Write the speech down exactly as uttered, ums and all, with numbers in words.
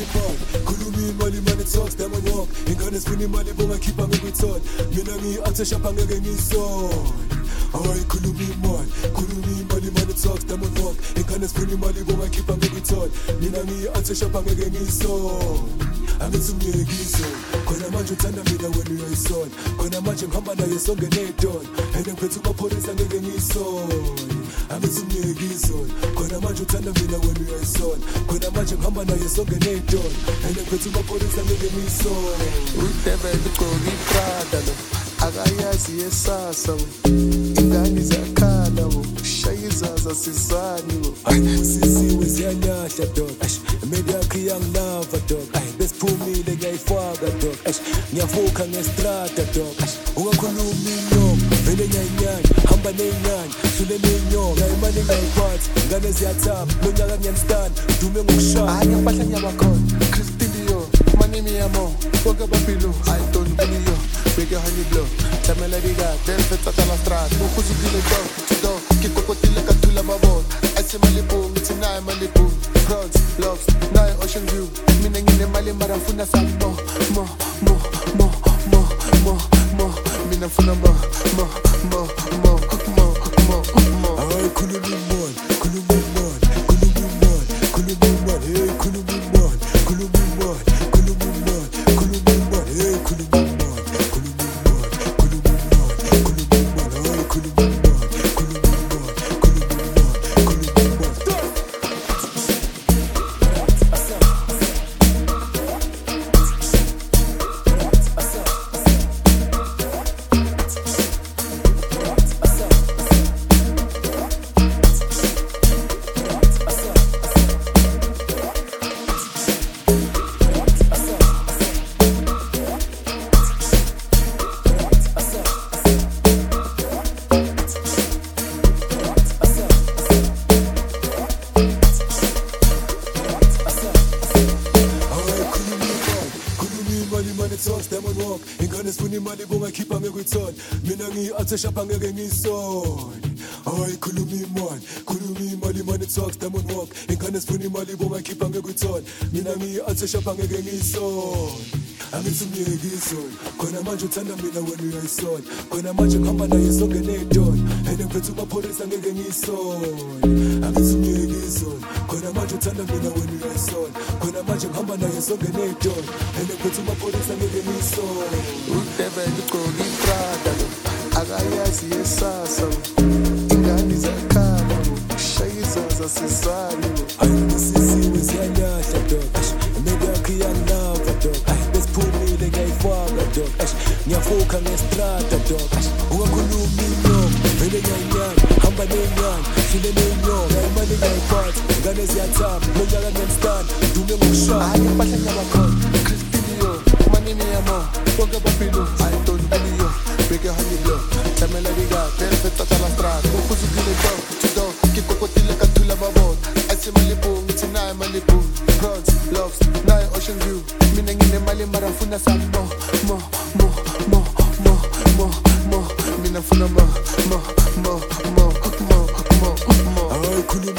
imali, khuluma imali money talks them on walk. Ingane sifuna imali bongakhipha ngekuyithola. Mina ngi-athe shapha ngeke ngisole. Hayi khuluma imali, khuluma imali money talks them on walk. Ingane sifuna imali bongakhipha ngekuyithola. Mina ngi-athe shapha ngeke ngisole. Angithi umyekiso khona manje uthanda mina wena uyayisola. Khona manje ngihamba naye sonke nedola. Ene ngiphethe amapholisa ngeke ngisole. Angithi umyekiso khona manje uthanda mina wena uyayisola. Khona manje ngihamba naye sonke nedola. Ene ngiphethe amapholisa ngeke ngisole. Udebele ugqoka iPrada lo akayazi yesasa wo. Ingane zakhala wo shaya izaza sizani wo. Sisiwe ziyanyahla dog. Imedi yakho iyangilava dog. Besiphumile ngiyayifaka dog. Ngiyavuka ngestrata dog. Ungakhuluma inyongo vele nyayinyani hamba neyinyani hlule neyinyongo yayimali ngayiphathi ngane ziyathamba lonyaka ngiyanstand dume ngokushaya. Hayi ngempahla ngiyabakhona Christilio manimi yamo bonke bapilo I don't believe you big honey blow tlamela diga del fetsa la strada ukhuzukile dog to ke kokotile ka thula mabona ase malibu ngithi naye malibu crowds loves naye ocean view mina ngine mali mara funa samo mo mo mo mo mo mo mina funa mo mo mo mo mo mo mo ay khuluma imali khuluma imali khuluma imali khuluma imali hey khuluma imali khuluma imali khuluma imali khuluma imali hey khuluma imali khuluma imali khuluma imali khuluma imali ay khuluma imali khuluma imali khuluma imali khuluma imali talks them on walk. Ingane sifuna imali bongakhipha ngekuyithola. Mina ngi-athe shapha ngeke ngisole. Hayi khuluma imali, khuluma imali money talks them on walk. Ingane sifuna imali bongakhipha ngekuyithola. Mina ngi-athe shapha ngeke ngisole. Angithi umyekiso khona manje uthanda mina wena uyayisola. Khona manje ngihamba naye sonke nedola. Ene ngiphethe amapholisa ngeke ngisole. Angithi umyekiso khona manje uthanda mina wena uyayisola. Khona manje ngihamba naye sonke nedola. Ene ngiphethe amapholisa ngeke ngisole. Udebele ugqoka iPrada lo akayazi yesasa wo. Ingane zakhala wo shaya izaza sizani wo. Hayi sisiwe ziyanyahla dog. Imedi yakho iyangilava dog. Besiphumile ngiyayifaka dog. Ngiyavuka ngestrata dog. Ungakhuluma inyongo vele nyayinyani hamba neyinyani hlule neyinyongo yayimali ngayiphathi ngane ziyathamba lonyaka ngiyanstand dume ngokushaya. Hayi ngempahla ngiyabakhona Christilio manimi yamo bonke bapilo I don't believe you big honey blow tlamela diga del fetsa la strada ukhuzukile dog to dog ke kokotile ka thula mabona ase malibu ngithi naye malibu crowds loves naye ocean view mina ngine mali mara funa samo mo mo mo mo mo mo mina funa mo mo mo mo mo mo mo ay khuluma